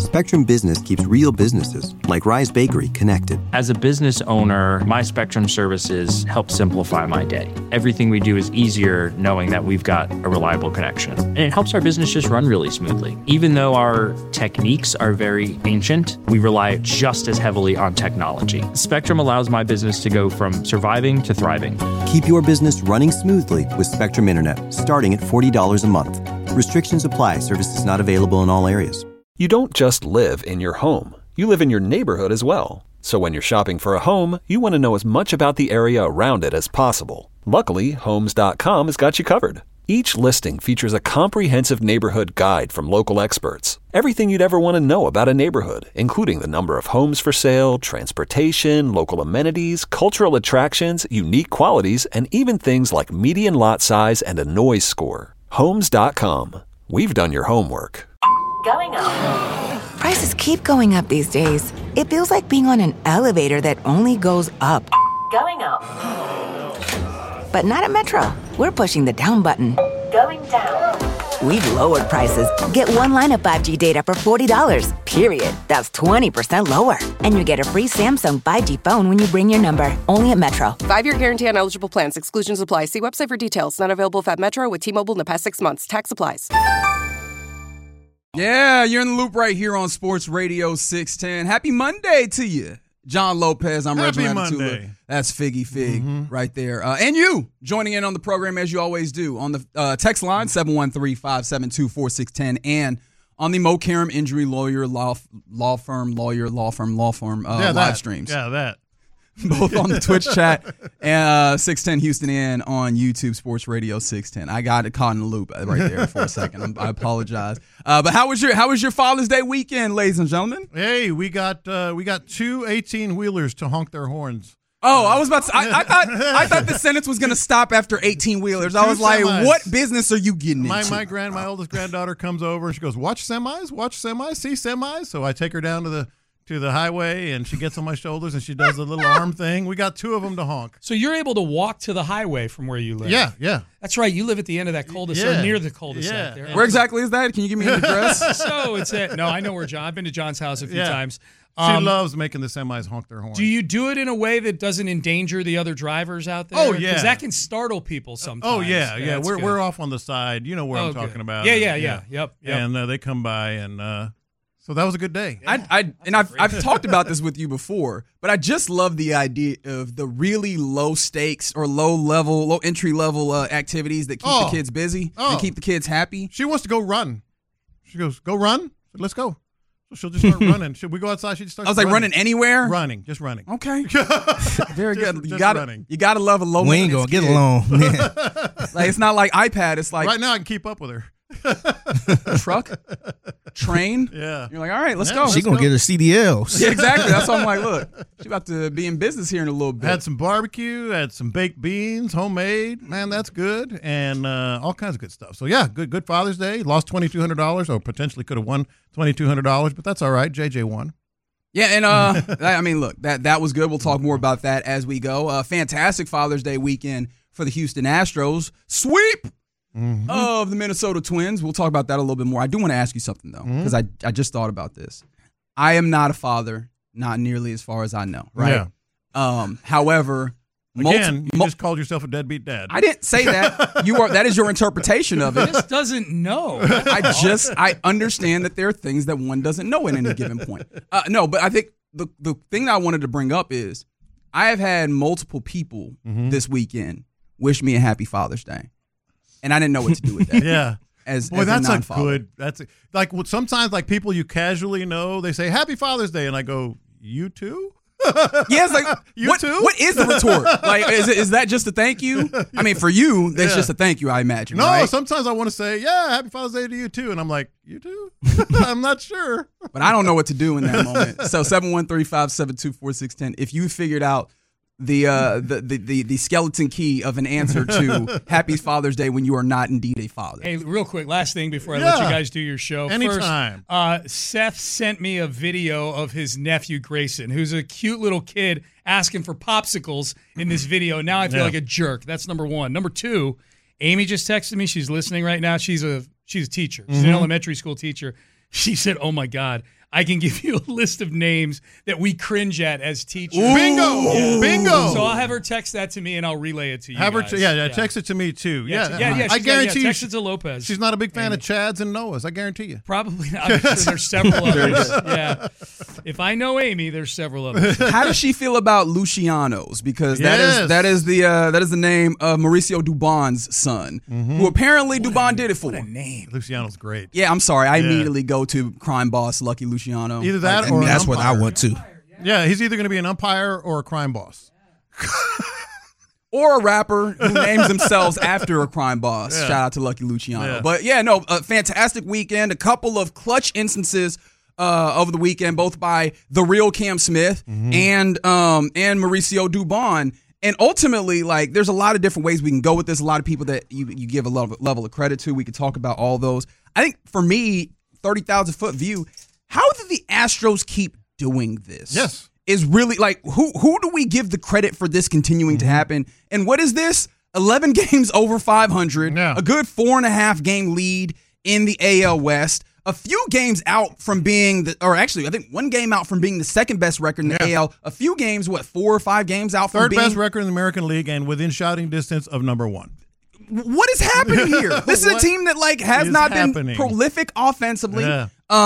Spectrum Business keeps real businesses, like Rise Bakery, connected. As a business owner, my Spectrum services help simplify my day. Everything we do is easier knowing that we've got a reliable connection. And it helps our business just run really smoothly. Even though our techniques are very ancient, we rely just as heavily on technology. Spectrum allows my business to go from surviving to thriving. Keep your business running smoothly with Spectrum Internet, starting at $40 a month. Restrictions apply. Services not available in all areas. You don't just live in your home. You live in your neighborhood as well. So when you're shopping for a home, you want to know as much about the area around it as possible. Luckily, Homes.com has got you covered. Each listing features a comprehensive neighborhood guide from local experts. Everything you'd ever want to know about a neighborhood, including the number of homes for sale, transportation, local amenities, cultural attractions, unique qualities, and even things like median lot size and a noise score. Homes.com. We've done your homework. Going up. Prices keep going up these days. It feels like being on an elevator that only goes up. Going up. But not at Metro. We're pushing the down button. Going down. We've lowered prices. Get one line of 5G data for $40, period. That's 20% lower. And you get a free Samsung 5G phone when you bring your number. Only at Metro. 5-year guarantee on eligible plans. Exclusions apply. See website for details. Not available if at Metro with T-Mobile in the past 6 months. Tax applies. Yeah, you're in the loop right here on Sports Radio 610. Happy Monday to you. John Lopez, I'm Reggie Monday. That's Figgy Fig right there. And you joining in on the program as you always do on the text line 713-572-4610 and on the Mo Karam Injury Lawyer law firm live streams. Yeah, that. Both on the Twitch chat and 610 Houston and on YouTube Sports Radio 610. I got it caught in the loop right there for a second. I apologize. But how was your Father's Day weekend, ladies and gentlemen? Hey, we got 2 18-wheelers to honk their horns. Oh, I was about to. I thought the sentence was going to stop after 18-wheelers. I was like, what business are you getting into? My oldest granddaughter comes over and she goes, watch semis, see semis. So I take her down to the highway, and she gets on my shoulders, and she does the little arm thing. We got 2 of them to honk. So you're able to walk to the highway from where you live? Yeah. That's right. You live at the end of that cul-de-sac, or near the cul-de-sac there. Where exactly is that? Can you give me an address? So it's no, I know where John. I've been to John's house a few times. She loves making the semis honk their horn. Do you do it in a way that doesn't endanger the other drivers out there? Oh, yeah. Because that can startle people sometimes. Oh, yeah. We're off on the side. You know where I'm talking about. Yeah. Yep. And they come by, and so that was a good day. I've talked about this with you before, but I just love the idea of the really low stakes or low entry level activities that keep the kids busy and keep the kids happy. She wants to go run. She goes, go run? I said, let's go. So she'll just start running. Should we go outside? She just starts running. Running anywhere? Just running. Okay. Very good. You got to love a low. We ain't gonna get along. Like it's not like iPad. It's like right now I can keep up with her. Truck, train. Yeah. You're like, all right, let's go. She gonna get her CDLs. Yeah, exactly. That's why I'm like, look, she's about to be in business here in a little bit. Had some barbecue, had some baked beans, homemade. Man, that's good, and all kinds of good stuff. So yeah, good Father's Day. Lost $2,200, or potentially could have won $2,200, but that's all right. JJ won. Yeah, and I mean, look, that was good. We'll talk more about that as we go. Fantastic Father's Day weekend for the Houston Astros. Sweep of the Minnesota Twins. We'll talk about that a little bit more. I do want to ask you something, though, because I just thought about this. I am not a father, not nearly as far as I know, right? Yeah. However, again, you just called yourself a deadbeat dad. I didn't say that. That is your interpretation of it. He just doesn't know. I understand that there are things that one doesn't know at any given point. No, but I think the thing that I wanted to bring up is I have had multiple people this weekend wish me a happy Father's Day. And I didn't know what to do with that. Yeah. As that's a a good. Like sometimes like people you casually know, they say Happy Father's Day, and I go, you too? Yeah, it's like you too. What is the retort? Like, is that just a thank you? I mean, for you, that's just a thank you, I imagine. No, right? Sometimes I want to say, yeah, Happy Father's Day to you too, and I'm like, you too? I'm not sure, but I don't know what to do in that moment. So 713-572-4610. If you figured out the skeleton key of an answer to Happy Father's Day when you are not indeed a father. Hey, real quick, last thing before I let you guys do your show. Anytime. First, Seth sent me a video of his nephew Grayson, who's a cute little kid asking for popsicles in this video. Now I feel like a jerk. That's number one. Number two, Amy just texted me. She's listening right now. She's a teacher. She's an elementary school teacher. She said, "Oh my God, I can give you a list of names that we cringe at as teachers. Bingo! Bingo! So I'll have her text that to me, and I'll relay it to you. Have her, guys. text it to me too. I guarantee you. Text it to Lopez. She's not a big fan of Chad's and Noah's. I guarantee you. Probably not. I'm sure there's several others. Yeah. If I know Amy, there's several others. How does she feel about Luciano's? Because that is the name of Mauricio Dubon's son, who apparently Dubon did it for. What a name. Luciano's great. Yeah, I'm sorry. I immediately go to crime boss Lucky Luciano. Either that or that's what I want to. Yeah, he's either going to be an umpire or a crime boss. Or a rapper who names themselves after a crime boss. Yeah. Shout out to Lucky Luciano. Yeah. But a fantastic weekend. A couple of clutch instances over the weekend, both by the real Cam Smith and Mauricio Dubon. And ultimately, like, there's a lot of different ways we can go with this. A lot of people that you give a level of credit to. We could talk about all those. I think for me, 30,000-foot view, how do the Astros keep doing this? Yes. Is really like, who do we give the credit for this continuing to happen? And what is this? 11 games over 500, a good 4.5 game lead in the AL West, a few games out from being I think 1 game out from being the second best record in the AL, a few games, 4 or 5 games out from being third best record in the American League and within shouting distance of number 1. What is happening here? This is a team that has not been prolific offensively. Yeah.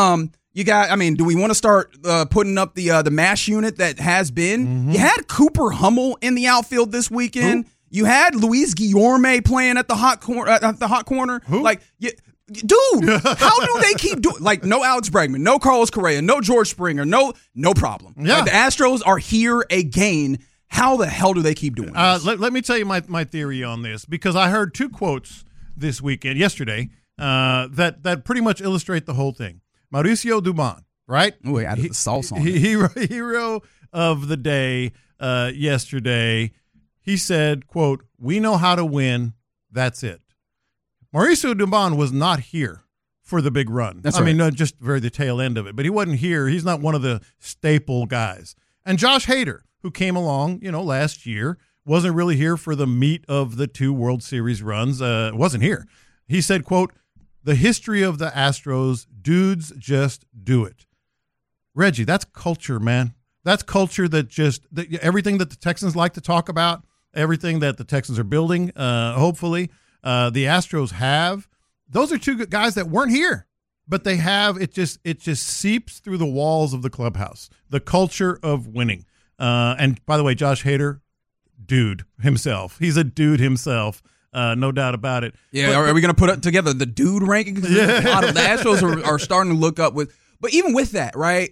Do we want to start putting up the MASH unit that has been? You had Cooper Hummel in the outfield this weekend. You had Luis Guillorme playing at the hot corner. Who? Dude, how do they keep doing? No Alex Bregman, no Carlos Correa, no George Springer, no problem. Yeah. The Astros are here again. How the hell do they keep doing this? Let me tell you my theory on this, because I heard 2 quotes yesterday, that pretty much illustrate the whole thing. Mauricio Dubon, right? Oh, he added the sauce on it. Hero of the day yesterday. He said, quote, "We know how to win. That's it." Mauricio Dubon was not here for the big run. That's right. No, just the tail end of it. But he wasn't here. He's not one of the staple guys. And Josh Hader, who came along, last year, wasn't really here for the meat of the 2 World Series runs. Wasn't here. He said, quote, "The history of the Astros, dudes just do it." Reggie, that's culture, man. That's culture everything that the Texans like to talk about, everything that the Texans are building, hopefully, the Astros have. Those are 2 guys that weren't here, but they have, it just seeps through the walls of the clubhouse, the culture of winning. And by the way, Josh Hader, dude himself. He's a dude himself. No doubt about it. Yeah, are we going to put together the dude ranking? Yeah. A lot of the Astros are starting to look up with. But even with that, right?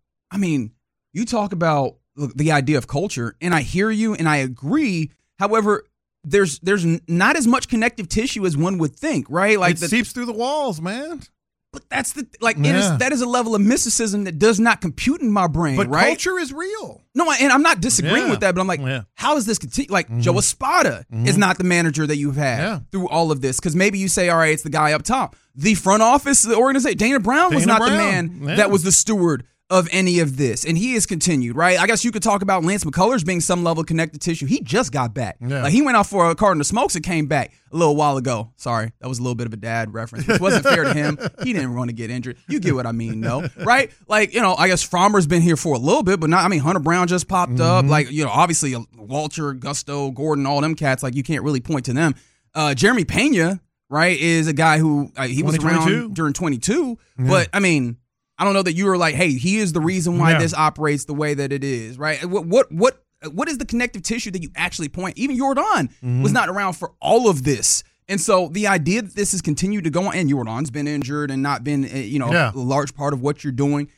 You talk about the idea of culture, and I hear you, and I agree. However, there's not as much connective tissue as one would think, right? It seeps through the walls, man. But that's that is a level of mysticism that does not compute in my brain, but right? Culture is real. No, and I'm not disagreeing with that, but I'm like, how is this continue? Joe Espada is not the manager that you've had through all of this, because maybe you say, all right, it's the guy up top. The front office, the organization, Dana Brown was not the man that was the steward of any of this, and he has continued, right? I guess you could talk about Lance McCullers being some level of connective tissue. He just got back. Yeah. He went out for a carton of smokes and came back a little while ago. Sorry, that was a little bit of a dad reference, which wasn't fair to him. He didn't want to get injured. You get what I mean, though, right? I guess Frommer's been here for a little bit, but not. Hunter Brown just popped up. Obviously, Walter, Gusto, Gordon, all them cats. You can't really point to them. Jeremy Pena, right, is a guy who he was around during 22, but I don't know that you were like, hey, he is the reason why this operates the way that it is, right? What is the connective tissue that you actually point? Even Jordan was not around for all of this. And so the idea that this has continued to go on, and Jordan's been injured and not been, a large part of what you're doing,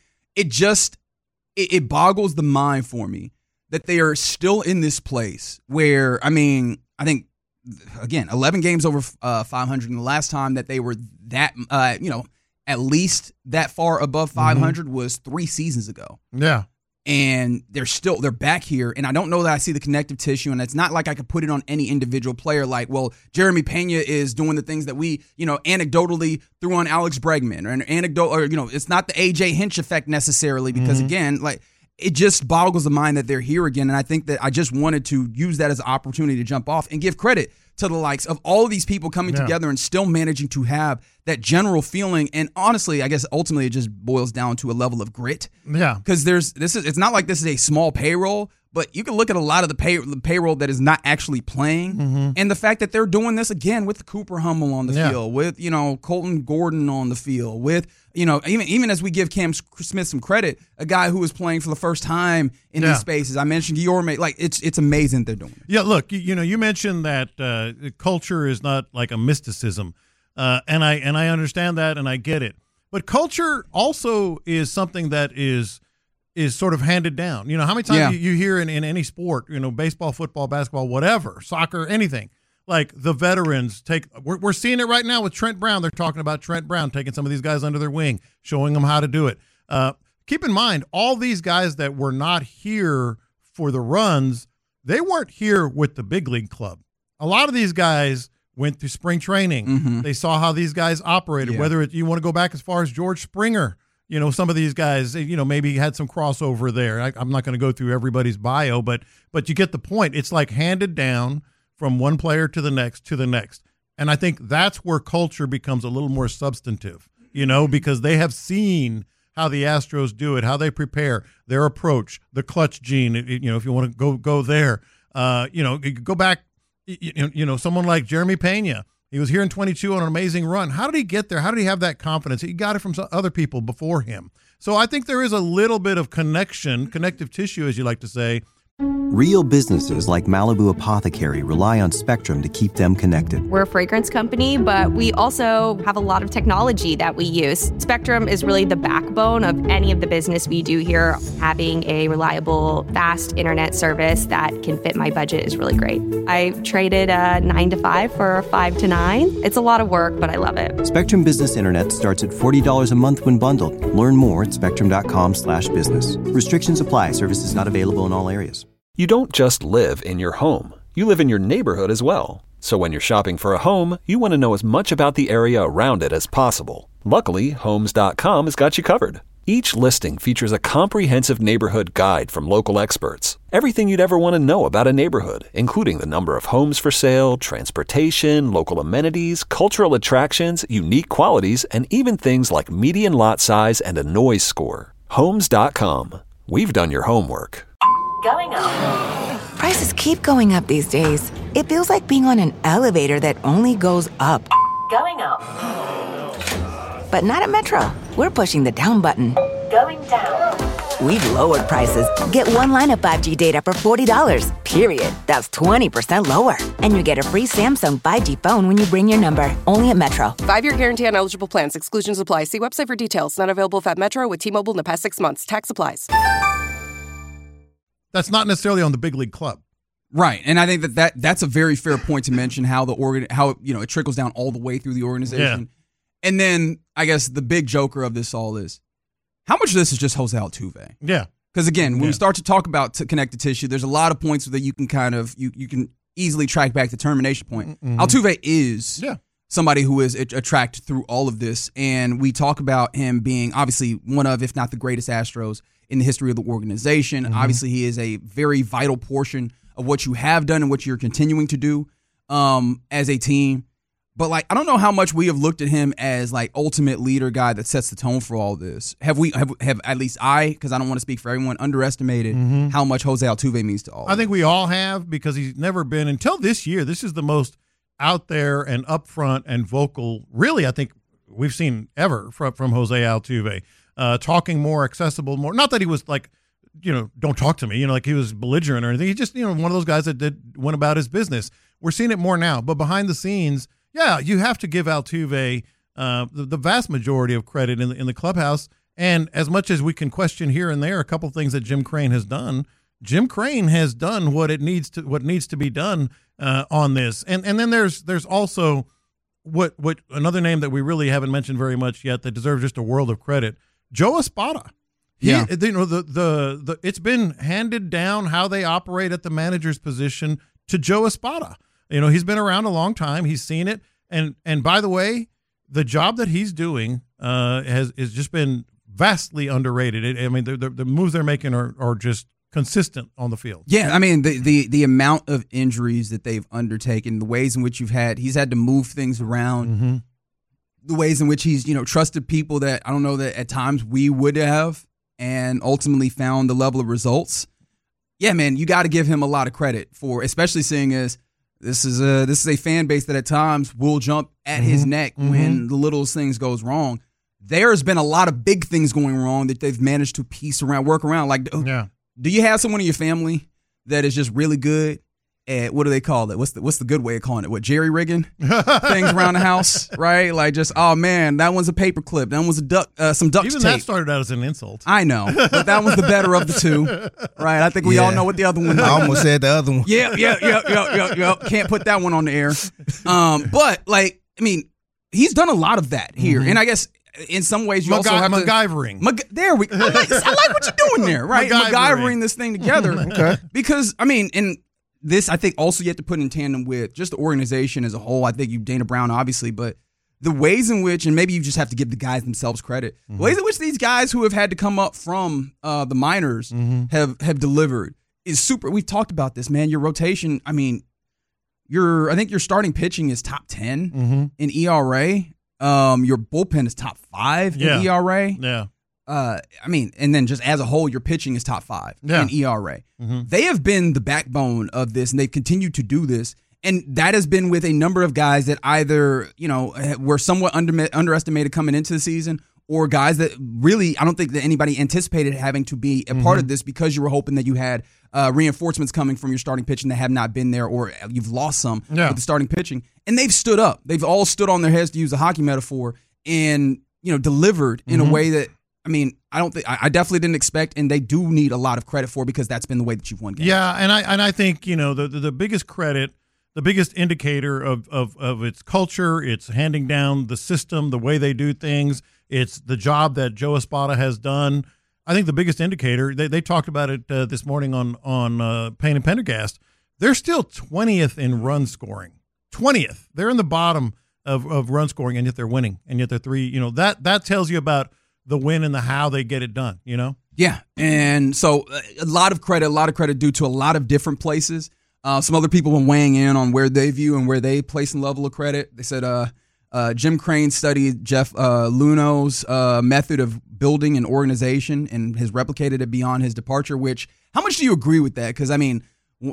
it boggles the mind for me that they are still in this place where, I think, again, 11 games over 500, and the last time that they were that, at least that far above 500 was 3 seasons ago. Yeah. And they're back here, and I don't know that I see the connective tissue, and it's not like I could put it on any individual player Jeremy Pena is doing the things that we, anecdotally threw on Alex Bregman, or it's not the AJ Hinch effect necessarily, because again, it just boggles the mind that they're here again, and I think that I just wanted to use that as an opportunity to jump off and give credit to the likes of all of these people coming together and still managing to have that general feeling. And honestly, I guess ultimately it just boils down to a level of grit. Yeah. Because it's not like this is a small payroll, but you can look at a lot of the payroll that is not actually playing. And the fact that they're doing this again with Cooper Hummel on the field, with, Colton Gordon on the field, with, even as we give Cam Smith some credit, a guy who is playing for the first time in these spaces. I mentioned Guillorme. Like, it's amazing they're doing it. Yeah, look, you mentioned that culture is not like a mysticism. And I understand that, and I get it. But culture also is something that is sort of handed down. How many times you hear in any sport, baseball, football, basketball, whatever, soccer, anything, like the veterans we're seeing it right now with Trent Brown. They're talking about Trent Brown taking some of these guys under their wing, showing them how to do it. Keep in mind, all these guys that were not here for the runs, they weren't here with the big league club. A lot of these guys went through spring training. They saw how these guys operated, whether you want to go back as far as George Springer. Some of these guys, maybe had some crossover there. I'm not going to go through everybody's bio, but you get the point. It's like handed down from one player to the next to the next. And I think that's where culture becomes a little more substantive, because they have seen how the Astros do it, how they prepare, their approach, the clutch gene, if you want to go there. Go back, someone like Jeremy Pena. He was here in 22 on an amazing run. How did he get there? How did he have that confidence? He got it from some other people before him. So I think there is a little bit of connective tissue, as you like to say. Real businesses like Malibu Apothecary rely on Spectrum to keep them connected. We're a fragrance company, but we also have a lot of technology that we use. Spectrum is really the backbone of any of the business we do here. Having a reliable, fast internet service that can fit my budget is really great. I traded a 9 to 5 for a 5 to 9. It's a lot of work, but I love it. Spectrum Business Internet starts at $40 a month when bundled. Learn more at spectrum.com/business. Restrictions apply. Services not available in all areas. You don't just live in your home. You live in your neighborhood as well. So when you're shopping for a home, you want to know as much about the area around it as possible. Luckily, Homes.com has got you covered. Each listing features a comprehensive neighborhood guide from local experts. Everything you'd ever want to know about a neighborhood, including the number of homes for sale, transportation, local amenities, cultural attractions, unique qualities, and even things like median lot size and a noise score. Homes.com. We've done your homework. Going up. Prices keep going up these days. It feels like being on an elevator that only goes up. Going up. But not at Metro. We're pushing the down button. Going down. We've lowered prices. Get one line of 5G data for $40, period. That's 20% lower. And you get a free Samsung 5G phone when you bring your number. Only at Metro. 5-year guarantee on eligible plans. Exclusions apply. See website for details. Not available at Metro with T-Mobile in the past 6 months. Tax applies. That's not necessarily on the big league club. Right. And I think that's a very fair point to mention, how it trickles down all the way through the organization. Yeah. And then I guess the big joker of this all is how much of this is just Jose Altuve? Yeah. Because again, when we start to talk about connective tissue, there's a lot of points that you can kind of you can easily track back the termination point. Mm-hmm. Altuve is somebody who is attracted through all of this, and we talk about him being obviously one of, if not the greatest Astros in the history of the organization. Mm-hmm. Obviously, he is a very vital portion of what you have done and what you're continuing to do as a team. But I don't know how much we have looked at him as ultimate leader guy that sets the tone for all this. Have at least I, because I don't want to speak for everyone, underestimated how much Jose Altuve means to all. I think we all have, because he's never been, until this year, this is the most out there and upfront and vocal, really, I think we've seen ever from Jose Altuve. Talking more, accessible more. Not that he was don't talk to me, he was belligerent or anything. He's just, one of those guys that went about his business. We're seeing it more now. But behind the scenes, you have to give Altuve the vast majority of credit in the clubhouse. And as much as we can question here and there a couple things that Jim Crane has done, Jim Crane has done what needs to be done on this. And then there's also what another name that we really haven't mentioned very much yet that deserves just a world of credit. Joe Espada. It's been handed down how they operate at the manager's position to Joe Espada. He's been around a long time. He's seen it. And by the way, the job that he's doing has just been vastly underrated. The moves they're making are just consistent on the field. Yeah, I mean the amount of injuries that they've undertaken, the ways in which he's had to move things around, the ways in which he's trusted people that I don't know that at times we would have, and ultimately found the level of results. Yeah, man, you got to give him a lot of credit for, especially seeing as this is a fan base that at times will jump at his neck when the littlest things goes wrong. There's been a lot of big things going wrong that they've managed to work around. Like, do you have someone in your family that is just really good at, what do they call it? What's the good way of calling it? What, jerry rigging things around the house, right? Like just, oh man, that one's a paper clip. That one's some duct Even tape. that started out as an insult. I know, but that one's the better of the two, right? I think we all know what the other one is. I almost said the other one. Yeah. Can't put that one on the air. But like, I mean, he's done a lot of that here, and I guess in some ways you also have to MacGyvering. There we. I like what you're doing there, right? MacGyvering this thing together. Okay. Because I mean, and this I think also you have to put in tandem with just the organization as a whole. I think you Dana Brown obviously, but the ways in which, and maybe you just have to give the guys themselves credit, the ways in which these guys who have had to come up from the minors have delivered is super. We've talked about this, man. Your rotation, I mean, I think your starting pitching is top 10 in ERA. Your bullpen is top 5 in ERA. Yeah. I mean, and then just as a whole, your pitching is top 5 in ERA. They have been the backbone of this, and they've continued to do this. And that has been with a number of guys that either, were somewhat underestimated coming into the season, or guys that really, I don't think that anybody anticipated having to be a part of this, because you were hoping that you had reinforcements coming from your starting pitching that have not been there, or you've lost some with the starting pitching. And they've stood up. They've all stood on their heads, to use a hockey metaphor, and delivered in a way that, I mean, I definitely didn't expect, and they do need a lot of credit for, because that's been the way that you've won games. Yeah, and I think the biggest credit, the biggest indicator of its culture, it's handing down the system, the way they do things. It's the job that Joe Espada has done. I think the biggest indicator, they talked about it this morning on Payne and Pendergast. They're still 20th in run scoring. 20th. They're in the bottom of run scoring, and yet they're winning. And yet they're 3. That tells you about the when and the how they get it done. Yeah, and so a lot of credit due to a lot of different places. Some other people were weighing in on where they view and where they place in level of credit. They said Jim Crane studied Jeff Luno's method of building an organization and has replicated it beyond his departure, which, how much do you agree with that? Because, I mean,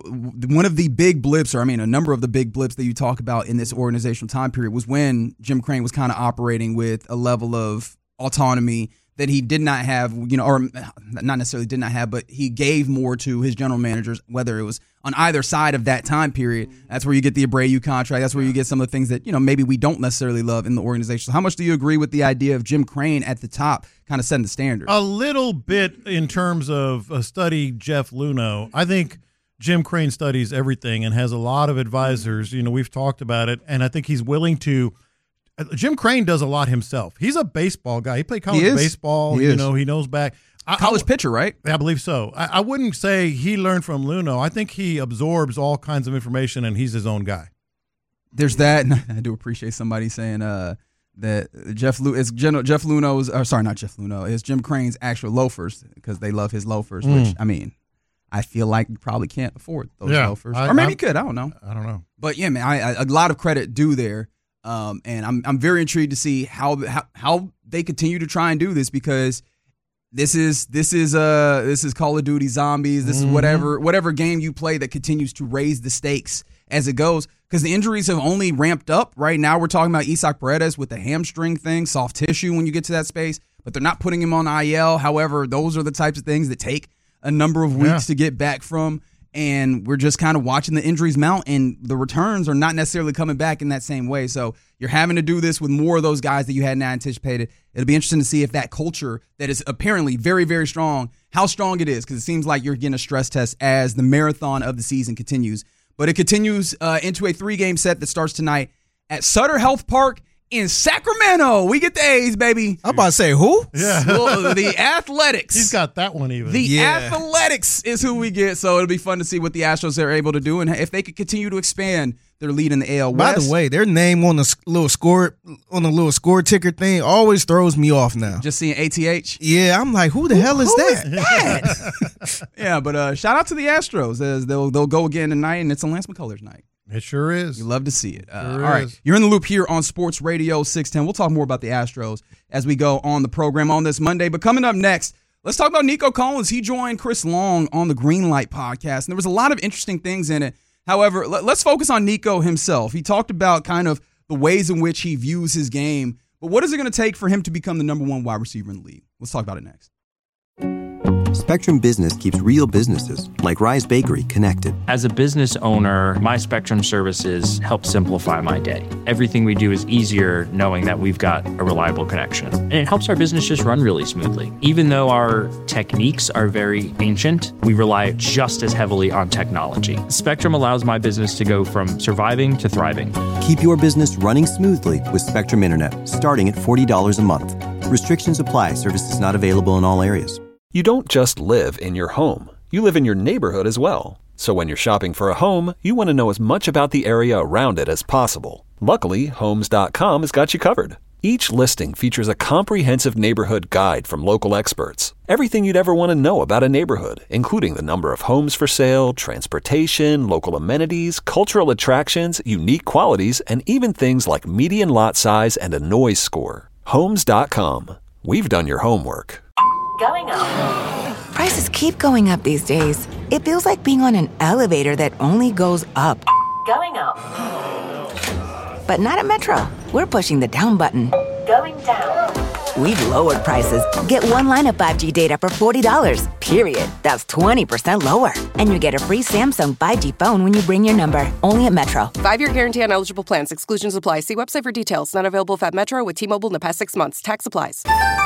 one of the big blips, or I mean a number of the big blips that you talk about in this organizational time period was when Jim Crane was kind of operating with a level of autonomy that he did not have, or not necessarily did not have, but he gave more to his general managers, whether it was on either side of that time period. That's where you get the Abreu contract. That's where you get some of the things that, maybe we don't necessarily love in the organization. So how much do you agree with the idea of Jim Crane at the top kind of setting the standard? A little bit in terms of study Jeff Luhnow. I think Jim Crane studies everything and has a lot of advisors. We've talked about it, and I think he's willing to. Jim Crane does a lot himself. He's a baseball guy. He played college baseball. He knows back. College pitcher, right? I believe so. I wouldn't say he learned from Luhnow. I think he absorbs all kinds of information, and he's his own guy. There's that, and I do appreciate somebody saying that Jeff Luhnow's, or sorry, not Jeff Luhnow, is Jim Crane's actual loafers, because they love his loafers, which, I mean, I feel like you probably can't afford those loafers. Or maybe you could. I don't know. But yeah, man, a lot of credit due there. And I'm very intrigued to see how they continue to try and do this, because this is Call of Duty Zombies. This is whatever game you play that continues to raise the stakes as it goes, because the injuries have only ramped up. Right now we're talking about Isaac Paredes with the hamstring thing, soft tissue when you get to that space, but they're not putting him on IL. However, those are the types of things that take a number of weeks to get back from. And we're just kind of watching the injuries mount, and the returns are not necessarily coming back in that same way. So you're having to do this with more of those guys that you had not anticipated. It'll be interesting to see if that culture that is apparently very, very strong, how strong it is, because it seems like you're getting a stress test as the marathon of the season continues. But it continues into a 3-game set that starts tonight at Sutter Health Park in Sacramento. We get the A's, baby. I'm about to say who? Yeah. Well, the Athletics. He's got that one even. The Athletics is who we get, so it'll be fun to see what the Astros are able to do, and if they could continue to expand They're leading the AL By West. the way, their name on the little score ticker thing always throws me off now. Just seeing ATH. Yeah, I'm like, who the hell is that? Yeah, but shout out to the Astros as they'll go again tonight, and it's a Lance McCullers night. It sure is. You love to see it. Sure all right, is. you're in the loop here on Sports Radio 610. We'll talk more about the Astros as we go on the program on this Monday. But coming up next, let's talk about Nico Collins. He joined Chris Long on the Greenlight podcast, and there was a lot of interesting things in it. However, let's focus on Nico himself. He talked about kind of the ways in which he views his game. But what is it going to take for him to become the number one wide receiver in the league? Let's talk about it next. Spectrum Business keeps real businesses, like Rise Bakery, connected. As a business owner, my Spectrum services help simplify my day. Everything we do is easier knowing that we've got a reliable connection. And it helps our business just run really smoothly. Even though our techniques are very ancient, we rely just as heavily on technology. Spectrum allows my business to go from surviving to thriving. Keep your business running smoothly with Spectrum Internet, starting at $40 a month. Restrictions apply. Services not available in all areas. You don't just live in your home. You live in your neighborhood as well. So when you're shopping for a home, you want to know as much about the area around it as possible. Luckily, Homes.com has got you covered. Each listing features a comprehensive neighborhood guide from local experts. Everything you'd ever want to know about a neighborhood, including the number of homes for sale, transportation, local amenities, cultural attractions, unique qualities, and even things like median lot size and a noise score. Homes.com. We've done your homework. Going up. Prices keep going up these days. It feels like being on an elevator that only goes up. Going up. But not at Metro. We're pushing the down button. Going down. We've lowered prices. Get one line of 5G data for $40, period. That's 20% lower. And you get a free Samsung 5G phone when you bring your number. Only at Metro. 5-year guarantee on eligible plans. Exclusions apply. See website for details. Not available at Metro with T-Mobile in the past 6 months. Tax applies.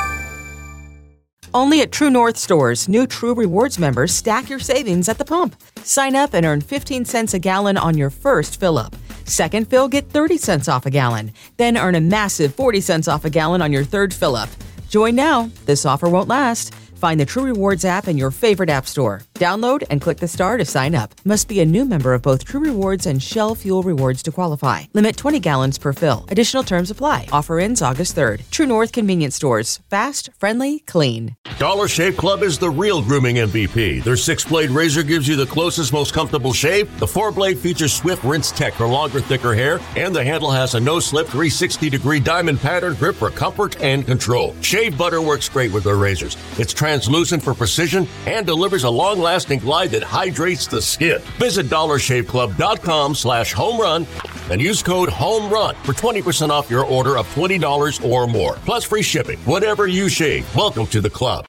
Only at True North stores, new True Rewards members stack your savings at the pump. Sign up and earn 15 cents a gallon on your first fill-up. Second fill, get 30 cents off a gallon. Then earn a massive 40 cents off a gallon on your third fill-up. Join now. This offer won't last. Find the True Rewards app in your favorite app store. Download and click the star to sign up. Must be a new member of both True Rewards and Shell Fuel Rewards to qualify. Limit 20 gallons per fill. Additional terms apply. Offer ends August 3rd. True North Convenience Stores. Fast, friendly, clean. Dollar Shave Club is the real grooming MVP. Their 6-blade razor gives you the closest, most comfortable shave. The 4-blade features swift rinse tech for longer, thicker hair. And the handle has a no-slip 360-degree diamond pattern grip for comfort and control. Shave butter works great with their razors. It's translucent for precision and delivers a long-lasting glide that hydrates the skin. Visit dollarshaveclub.com/homerun and use code HOMERUN for 20% off your order of $20 or more. Plus free shipping. Whatever you shave, welcome to the club.